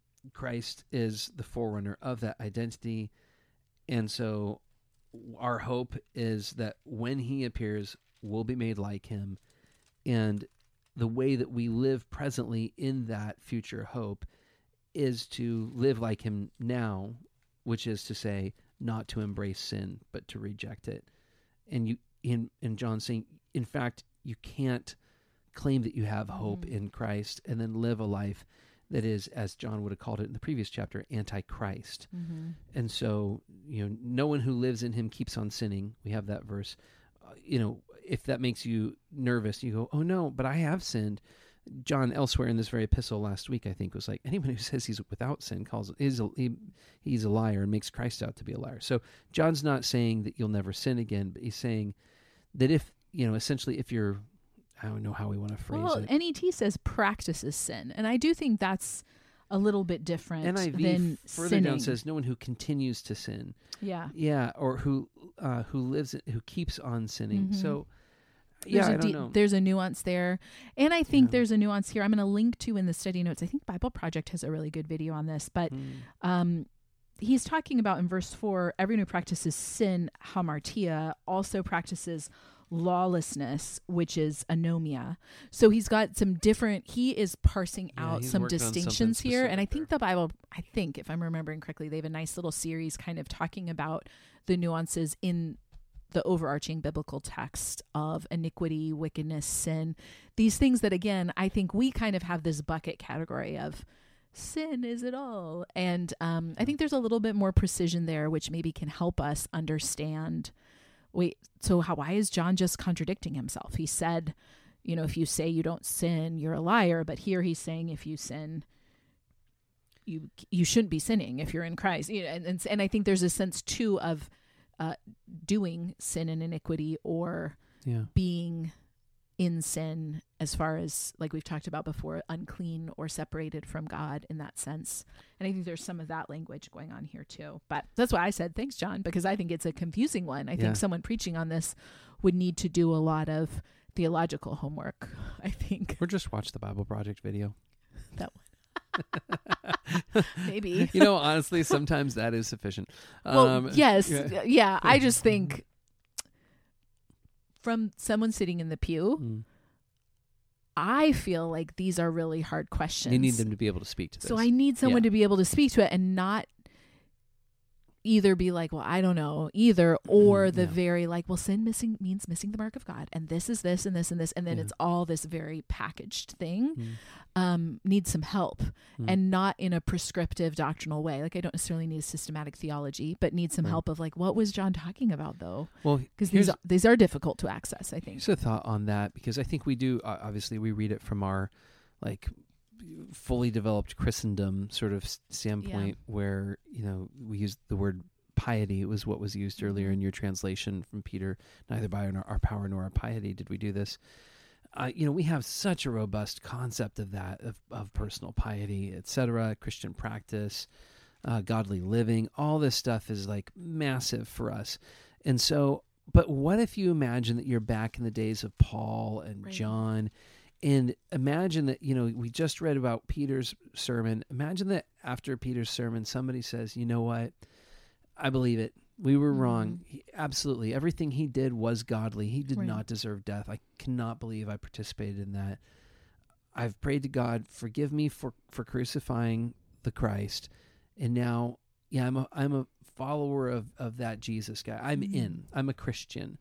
Christ is the forerunner of that identity. And so our hope is that when he appears, we'll be made like him. And the way that we live presently in that future hope is to live like him now, which is to say, not to embrace sin, but to reject it. And you, in, in John saying, in fact, you can't claim that you have hope mm. in Christ and then live a life that is, as John would have called it in the previous chapter, anti-Christ. Mm-hmm. And so, you know, no one who lives in him keeps on sinning. We have that verse. Uh, you know, if that makes you nervous, you go, oh no, but I have sinned. John elsewhere in this very epistle last week, I think, was like, anyone who says he's without sin calls is a, he, he's a liar and makes Christ out to be a liar. So John's not saying that you'll never sin again, but he's saying that if, you know, essentially if you're, I don't know how we want to phrase well, it. N E T says practices sin. And I do think that's a little bit different N I V than further sinning. down says no one who continues to sin. Yeah. Yeah, or who uh, who lives, who keeps on sinning. Mm-hmm. So There's yeah, a I don't de- know. There's a nuance there. And I think Yeah. there's a nuance here. I'm going to link to in the study notes. I think Bible Project has a really good video on this. But Mm. um, he's talking about in verse four, everyone who practices sin, hamartia, also practices lawlessness, which is anomia. So he's got some different, he is parsing Yeah, out he's some working on something distinctions here. And I specific think there. the Bible, I think if I'm remembering correctly, they have a nice little series kind of talking about the nuances in the overarching biblical text of iniquity, wickedness, sin, these things that, again, I think we kind of have this bucket category of sin is it all. And um, I think there's a little bit more precision there, which maybe can help us understand, wait, so how, why is John just contradicting himself? He said, you know, if you say you don't sin, you're a liar. But here he's saying if you sin, you you shouldn't be sinning if you're in Christ. You know, and, and, and I think there's a sense, too, of uh, doing sin and iniquity or Yeah. being in sin as far as, like we've talked about before, unclean or separated from God in that sense. And I think there's some of that language going on here too. But that's why I said, thanks, John, because I think it's a confusing one. I Yeah. think someone preaching on this would need to do a lot of theological homework, I think. Or just watch the Bible Project video. That one. Maybe. You know, honestly, sometimes that is sufficient. Well, Um, yes. yeah. Yeah. I just think from someone sitting in the pew, Mm. I feel like these are really hard questions. You need them to be able to speak to this. So I need someone Yeah. to be able to speak to it and not, either be like, well, I don't know either, or Mm, the yeah. very like, well, sin missing means missing the mark of God, and this is this and this and this, and then Yeah. it's all this very packaged thing. Mm, Um, needs some help, mm. and not in a prescriptive doctrinal way. Like, I don't necessarily need systematic theology, but need some Right. help of like, what was John talking about though? well, Because here's, these are, these are difficult to access, I think. here's a thought on that, because I think we do, uh, obviously we read it from our like fully developed Christendom sort of s- standpoint, where, you know, we use the word piety. It was what was used earlier Mhm. in your translation from Peter. Neither by our, our power nor our piety did we do this. Uh, you know, we have such a robust concept of that, of, of personal piety, et cetera, Christian practice, uh, godly living. All this stuff is like massive for us. And so, but what if you imagine that you're back in the days of Paul and Right. John, and imagine that, you know, we just read about Peter's sermon. Imagine that after Peter's sermon, somebody says, you know what? I believe it. We were Mhm. wrong. He, absolutely. Everything he did was godly. He did Right. not deserve death. I cannot believe I participated in that. I've prayed to God, forgive me for, for crucifying the Christ. And now, yeah, I'm a, I'm a follower of, of that Jesus guy. I'm Mhm. in. I'm a Christian.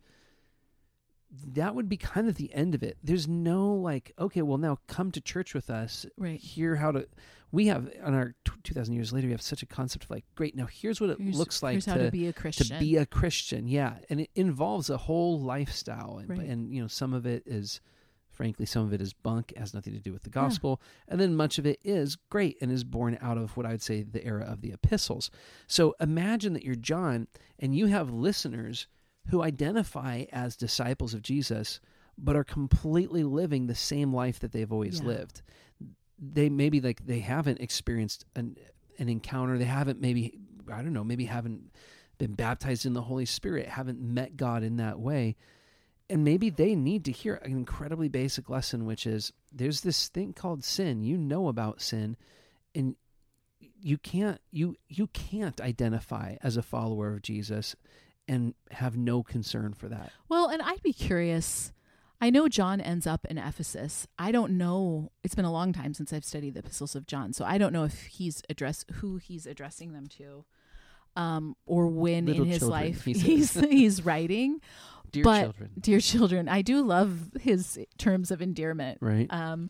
That would be kind of the end of it. There's no like, okay, well, now come to church with us. Right. Hear how to. We have, on our two thousand years later, we have such a concept of like, great, now here's what it Here's- looks like here's to, how to be a Christian. to be a Christian. Yeah. And it involves a whole lifestyle. And, Right. and, you know, some of it is, frankly, some of it is bunk, has nothing to do with the gospel. Yeah. And then much of it is great and is born out of what I would say the era of the epistles. So imagine that you're John and you have listeners who identify as disciples of Jesus, but are completely living the same life that they've always Yeah. lived. They maybe like they haven't experienced an an encounter. They haven't maybe, I don't know, maybe haven't been baptized in the Holy Spirit, haven't met God in that way. And maybe they need to hear an incredibly basic lesson, which is there's this thing called sin. You know about sin, and you can't you you can't identify as a follower of Jesus and have no concern for that. Well, and I'd be curious. I know John ends up in Ephesus. I don't know. It's been a long time since I've studied the epistles of John, so I don't know if he's address who he's addressing them to, um, or when Little in his children, life he he's says. he's writing. Dear but children, dear children, I do love his terms of endearment. right? Um,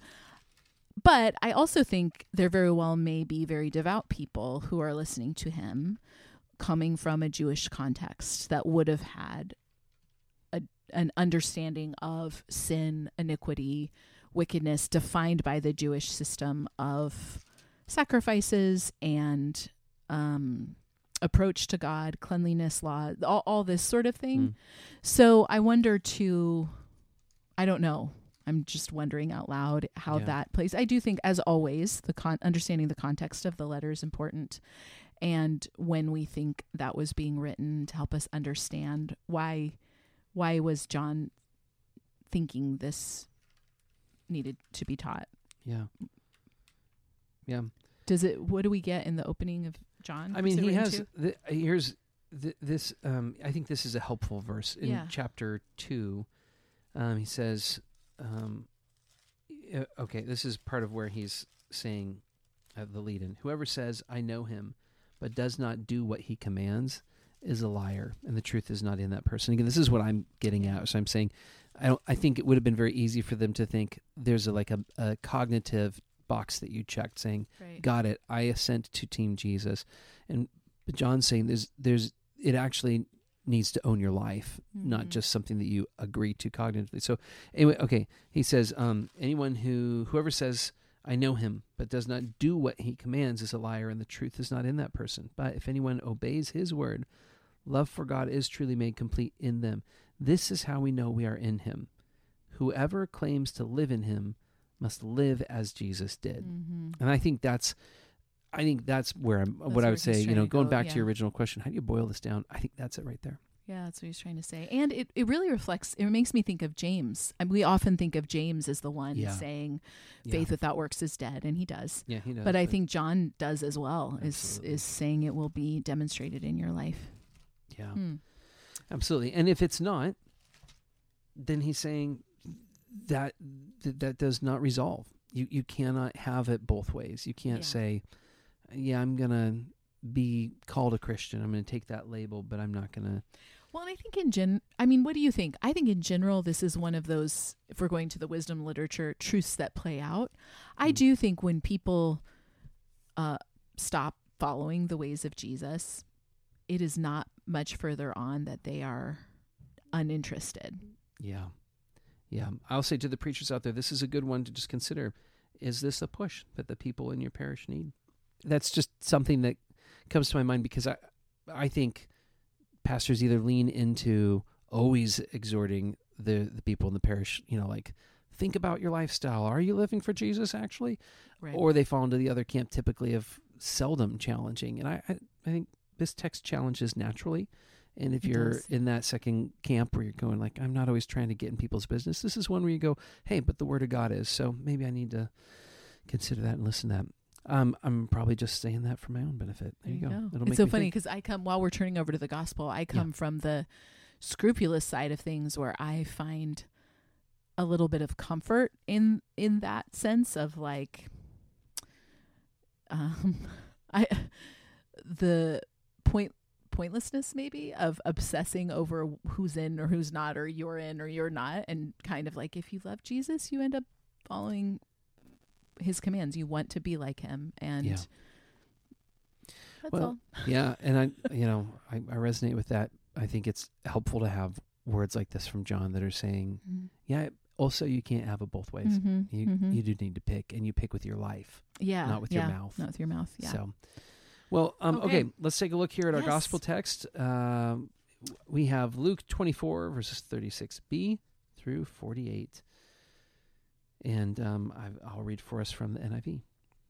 but I also think there very well may be very devout people who are listening to him, coming from a Jewish context that would have had a, an understanding of sin, iniquity, wickedness defined by the Jewish system of sacrifices and um, approach to God, cleanliness law, all, all this sort of thing. Mm. So I wonder too, I don't know. I'm just wondering out loud how Yeah. that plays. I do think, as always, the con- understanding the context of the letter is important. And when we think that was being written to help us understand why, why was John thinking this needed to be taught? Yeah. Yeah. Does it? What do we get in the opening of John? I What's mean, it he written has, to? the, here's the, this, um, I think this is a helpful verse in Yeah. chapter two. Um, he says, um, uh, okay, this is part of where he's saying uh, the lead in. Whoever says, I know him, but does not do what he commands is a liar, and the truth is not in that person. Again, this is what I'm getting at. So I'm saying, I don't, I think it would have been very easy for them to think there's a, like a, a cognitive box that you checked saying, Right. got it, I assent to Team Jesus. And but John's saying there's there's it actually needs to own your life, not Mhm. just something that you agree to cognitively. So anyway, okay, he says, um, anyone who whoever says I know him but does not do what he commands is a liar, and the truth is not in that person. But if anyone obeys his word, love for God is truly made complete in them. This is how we know we are in him. Whoever claims to live in him must live as Jesus did. Mhm. And I think that's, I think that's where I'm. That's what I where would he's say, you trying know, to going go, back to yeah. your original question, how do you boil this down? I think that's it right there. Yeah, that's what he's trying to say. And it, it really reflects, it makes me think of James. I mean, we often think of James as the one Yeah. saying Yeah. faith without works is dead, and he does. Yeah, he does. But I think John does as well, is Absolutely. is saying it will be demonstrated in your life. yeah, Hmm. absolutely. And if it's not, then he's saying that that, that does not resolve. You you cannot have it both ways. You can't Yeah. say, yeah, I'm gonna be called a Christian. I'm going to take that label, but I'm not going to. Well, and I think in gen, I mean, what do you think? I think in general, this is one of those, if we're going to the wisdom literature, truths that play out. I Mm. do think when people uh, stop following the ways of Jesus, it is not much further on that they are uninterested. Yeah. Yeah. I'll say to the preachers out there, this is a good one to just consider. Is this a push that the people in your parish need? That's just something that comes to my mind because I, I think pastors either lean into always exhorting the, the people in the parish, you know, like, think about your lifestyle. Are you living for Jesus actually? Right. Or they fall into the other camp typically of seldom challenging. And I, I, I think this text challenges naturally. And if It you're does. in that second camp where you're going like, I'm not always trying to get in people's business, this is one where you go, hey, but the word of God is, so maybe I need to consider that and listen to that. Um, I'm probably just saying that for my own benefit. There, you go. It'll It's make so me funny think. because I come, while we're turning over to the gospel, I come from the scrupulous side of things where I find a little bit of comfort in in that sense of like, um, I the point pointlessness maybe of obsessing over who's in or who's not, or you're in or you're not, and kind of like if you love Jesus, you end up following his commands. You want to be like him, and Yeah. that's Well, all. Yeah, and I, you know, I, I resonate with that. I think it's helpful to have words like this from John that are saying, Mhm. yeah, also you can't have it both ways. Mhm, You mhm. you do need to pick, and you pick with your life, Yeah, not with your yeah, mouth. Not with your mouth. Yeah. So, well, um, okay. Okay. let's take a look here at our Yes. gospel text. Um, we have Luke twenty-four, verses thirty-six b through forty-eight. And um, I, I'll read for us from the N I V.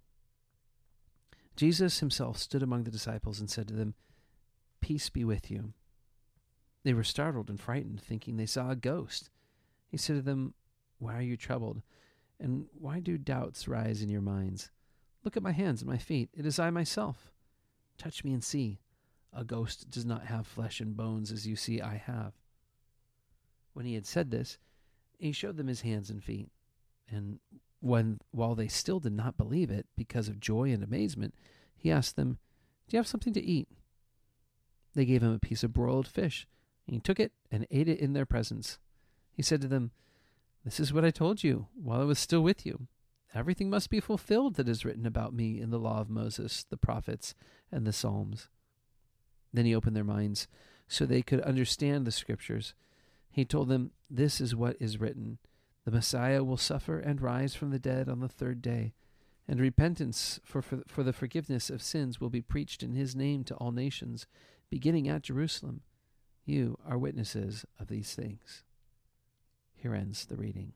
Jesus himself stood among the disciples and said to them, "Peace be with you." They were startled and frightened, thinking they saw a ghost. He said to them, "Why are you troubled? And why do doubts rise in your minds? Look at my hands and my feet. It is I myself. Touch me and see. A ghost does not have flesh and bones as you see I have." When he had said this, he showed them his hands and feet. And when, while they still did not believe it because of joy and amazement, he asked them, "Do you have something to eat?" They gave him a piece of broiled fish, and he took it and ate it in their presence. He said to them, "This is what I told you while I was still with you. Everything must be fulfilled that is written about me in the law of Moses, the prophets, and the Psalms." Then he opened their minds so they could understand the scriptures. He told them, "This is what is written. The Messiah will suffer and rise from the dead on the third day, and repentance for, for, for the forgiveness of sins will be preached in his name to all nations, beginning at Jerusalem. You are witnesses of these things." Here ends the reading.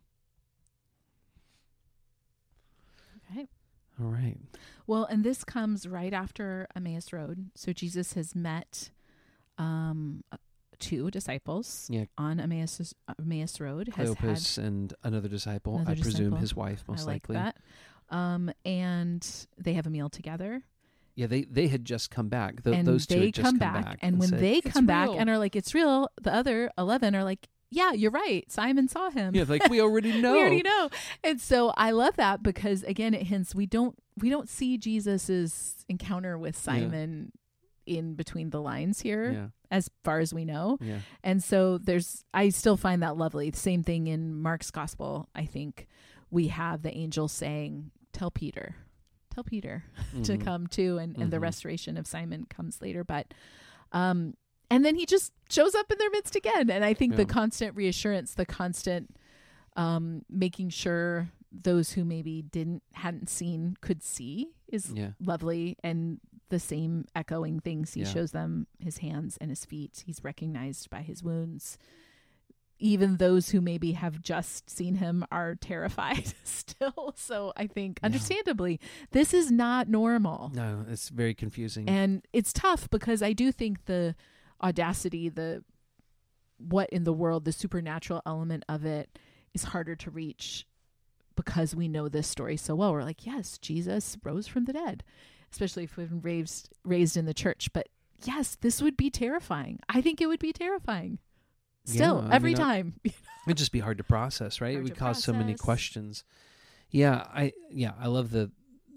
Okay. All right. Well, and this comes right after Emmaus Road. So Jesus has met um, uh, two disciples Yeah. on Emmaus, Emmaus Road. Has had Cleopas and another disciple, Another I presume disciple. his wife, most I like likely. that. Um, and they have a meal together. Yeah, they, they had just come back. Th- and those two they had just come come back, back. and when said, they "It's come back real." and are like, "It's real," the other eleven are like, "Yeah, you're right. Simon saw him." Yeah, like, we already know. we already know. And so I love that because again, it hints we don't we don't see Jesus's encounter with Simon in between the lines here, Yeah, as far as we know. yeah. And so there's, I still find that lovely. The same thing in Mark's gospel. I think we have the angel saying, "Tell Peter, tell Peter to Mhm. come too." And, and the Mhm. restoration of Simon comes later. But, um, and then he just shows up in their midst again. And I think the Yeah. constant reassurance, the constant, um, making sure those who maybe didn't, hadn't seen could see is Yeah. lovely. And the same echoing things. He Yeah. shows them his hands and his feet. He's recognized by his wounds. Even those who maybe have just seen him are terrified still. So I think, Yeah. understandably, this is not normal. No, it's very confusing. And it's tough because I do think the audacity, the what in the world, the supernatural element of it is harder to reach because we know this story so well. We're like, yes, Jesus rose from the dead, especially if we've been raised, raised in the church. But yes, this would be terrifying. I think it would be terrifying. Still, Yeah, I every mean, I- time. It'd just be hard to process, right? Hard It would to cause so many process. questions. Yeah, I yeah, I love the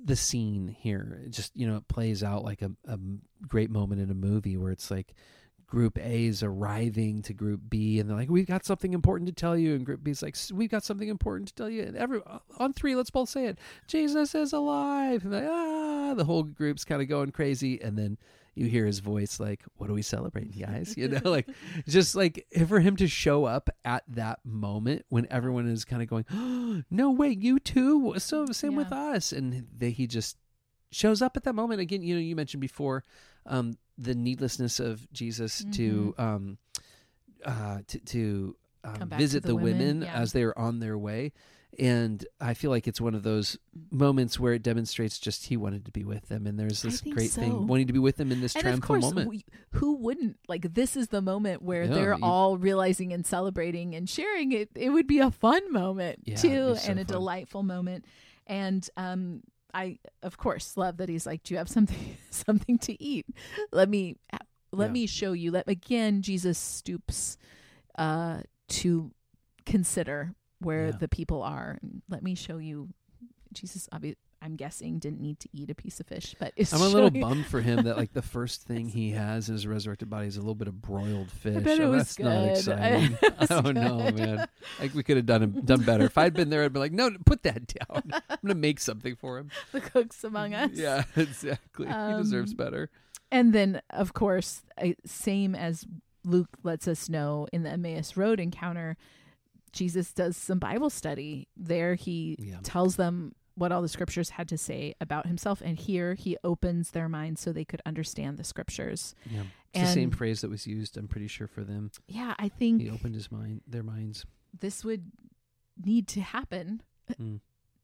the scene here. It just, you know, it plays out like a, a great moment in a movie where it's like Group A is arriving to Group B, and they're like, "We've got something important to tell you." And Group B is like, "We've got something important to tell you." And every on three, let's both say it: "Jesus is alive!" And like, ah, the whole group's kind of going crazy, and then you hear his voice like, "What are we celebrating, guys?" You know, like just like for him to show up at that moment when everyone is kind of going, oh, "No way, you too!" So same Yeah. with us, and they, he just shows up at that moment again. You know, you mentioned before. Um, the needlessness of Jesus mm-hmm. to um, uh, to, to um, visit to the, the women, women yeah. as they are on their way. And I feel like it's one of those moments where it demonstrates just he wanted to be with them. And there's this great so. thing wanting to be with them in this and triumphal of course, moment. We, who wouldn't? Like, this is the moment where Yeah, they're you, all realizing and celebrating and sharing it. It would be a fun moment, yeah, too, so and a fun. delightful moment. And um, I, of course, love that he's like, "Do you have something something to eat? Let me let yeah. me show you." Let Again, Jesus stoops uh, to consider where Yeah. the people are. Let me show you. Jesus, obvi- I'm guessing, didn't need to eat a piece of fish, but it's I'm a little showing- bummed for him that like the first thing he has in his resurrected body is a little bit of broiled fish. I bet it Oh, was that's not good. exciting. It was oh good. no, man! Like we could have done done better. If I'd been there, I'd be like, "No, put that down. I'm gonna make something for him." The cooks among us. Yeah, exactly. Um, he deserves better. And then, of course, I, same as Luke lets us know in the Emmaus Road encounter, Jesus does some Bible study. There he Yeah. tells them what all the scriptures had to say about himself. And here he opens their minds so they could understand the scriptures. Yeah, it's and the same phrase that was used. I'm pretty sure for them. Yeah, I think He opened his mind, their minds. this would need to happen. Mm.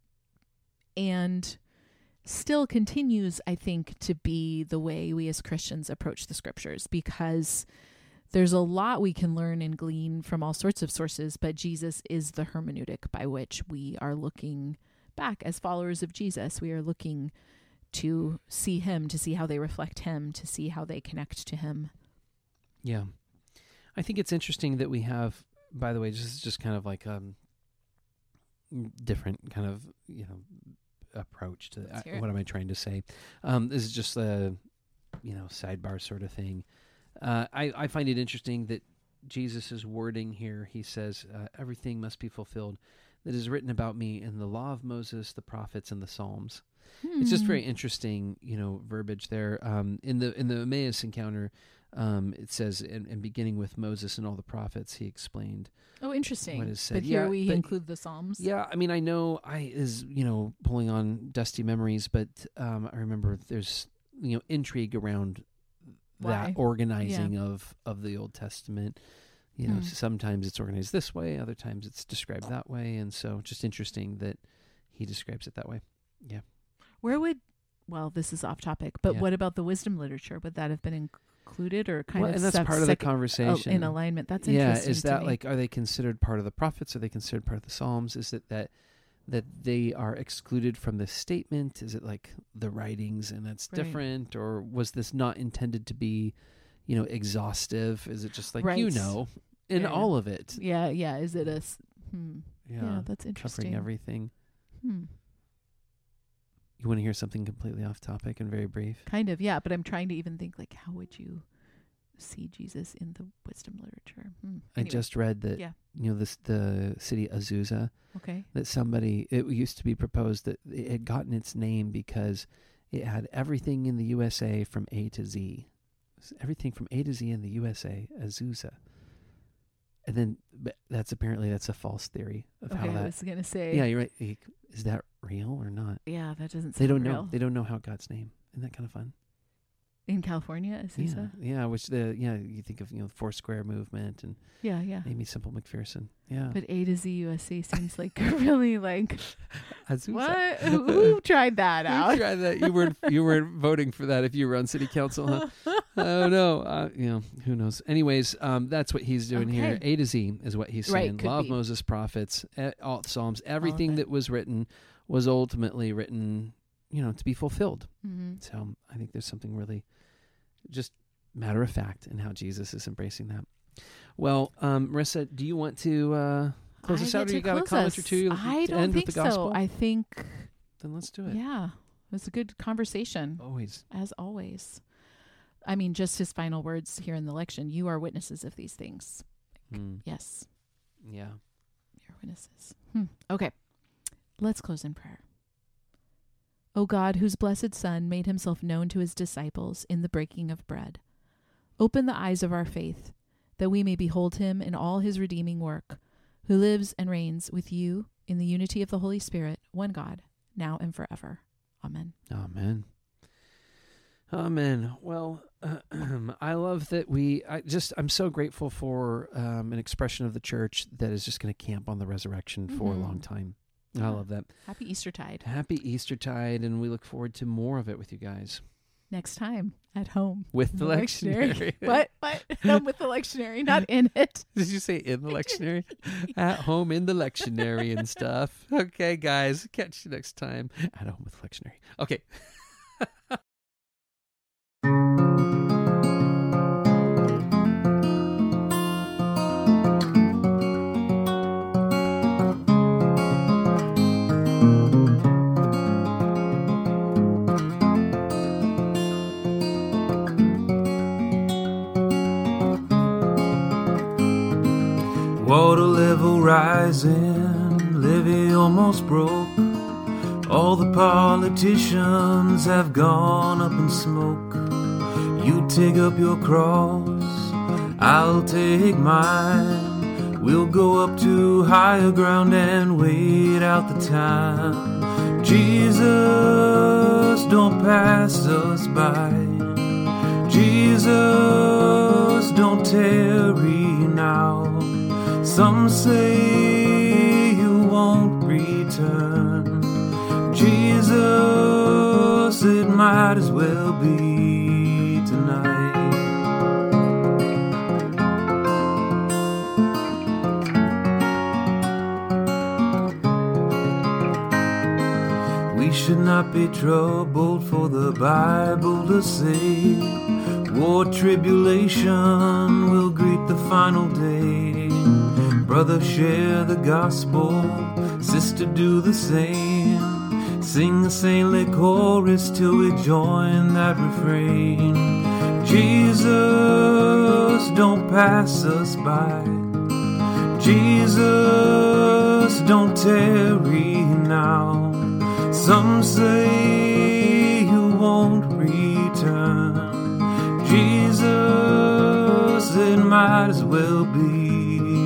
And still continues, I think, to be the way we as Christians approach the scriptures, because there's a lot we can learn and glean from all sorts of sources, but Jesus is the hermeneutic by which we are looking back as followers of Jesus. We are looking to see him, to see how they reflect him, to see how they connect to him. Yeah. I think it's interesting that we have, by the way, just just kind of like um different kind of, you know, approach to Let's uh, hear it. what am I trying to say? Um, this is just a, you know, sidebar sort of thing. Uh, I, I find it interesting that Jesus' wording here, he says, uh, everything must be fulfilled that is written about me in the law of Moses, the prophets, and the Psalms. Hmm. It's just very interesting, you know, verbiage there. Um, in the in the Emmaus encounter, um, it says, in, in beginning with Moses and all the prophets, he explained. Oh, interesting. What is said. But here Yeah, we but- include the Psalms. Yeah, I mean, I know I is, you know, pulling on dusty memories, but um, I remember there's, you know, intrigue around Why? that organizing of, of the Old Testament. You know, Hmm. sometimes it's organized this way, other times it's described that way, and so just interesting that he describes it that way. Yeah. Where would, well, this is off topic, but Yeah. what about the wisdom literature? Would that have been included or kind Well, of and that's sep- part of the sec- conversation. oh, in alignment? That's Yeah, interesting. is to that me. like, are they considered part of the prophets? Are they considered part of the Psalms? Is it that that they are excluded from this statement? Is it like the writings and that's Right. different? Or was this not intended to be, you know, exhaustive? Is it just like, you Right. know, in Yeah. all of it? Yeah, yeah. Is it a? s- Hmm. Yeah, Yeah, that's interesting. covering everything. Hmm. You want to hear something completely off topic and very brief? Kind of, yeah. But I'm trying to even think, like, how would you see Jesus in the wisdom literature? Hmm. I Anyway, just read that, yeah. you know, this the city Azusa, Okay. that somebody, it used to be proposed that it had gotten its name because it had everything in the U S A from A to Z. Everything from A to Z in the U S A, Azusa. And then but that's apparently, that's a false theory of Okay, how I that, was gonna say. yeah, you're right. Like, is that real or not? Yeah, that doesn't. Sound They don't real. know. They don't know how God's name. Isn't that kind of fun? In California, Azusa. Yeah, yeah. Which the yeah, you think of, you know, the Four Square movement and Yeah, yeah. Amy Simple McPherson. Yeah, But A to Z U S C seems like really like Azusa. what? Who, who tried that Who out? tried that? You weren't you weren't voting for that if you were on city council, huh? Oh no, uh, you know, who knows? Anyways, um, that's what he's doing here. Okay. A to Z is what he's Right, saying. could Law of be. Moses, prophets, eh, all Psalms, everything it. that was written was ultimately written, you know, to be fulfilled. Mm-hmm. So I think there's something really just matter of fact in how Jesus is embracing that. Well, um, Marissa, do you want to uh, close I us get out, or to you got a close comment or us. two I to don't end think with the gospel? so. I think Then let's do it. yeah. It was a good conversation. Always. As always. I mean, just his final words here in the election. You are witnesses of these things. Mm. Yes. Yeah. You're witnesses. Hmm. Okay. Let's close in prayer. O God, whose blessed Son made himself known to his disciples in the breaking of bread, open the eyes of our faith, that we may behold him in all his redeeming work, who lives and reigns with you in the unity of the Holy Spirit, one God, now and forever. Amen. Amen. Amen. Well, uh, I love that we, I just, I'm so grateful for um, an expression of the church that is just going to camp on the resurrection for Mhm. a long time. Yeah. I love that. Happy Eastertide. Happy Eastertide, and we look forward to more of it with you guys. Next time at home. With the, The lectionary. lectionary. What? What? Home with the lectionary, not in it. Did you say in the lectionary? At home in the lectionary and stuff. Okay, guys. Catch you next time at home with the lectionary. Okay. Water level rising, levee almost broke. All the politicians have gone up in smoke. You take up your cross, I'll take mine. We'll go up to higher ground and wait out the time. Jesus, don't pass us by. Jesus, don't tarry now. Some say you won't return. Jesus, it might as well be tonight. We should not be troubled, for the Bible to say war tribulation will greet the final day. Brother, share the gospel, sister, do the same. Sing a saintly chorus till we join that refrain. Jesus, don't pass us by. Jesus, don't tarry now. Some say you won't return. Jesus, it might as well be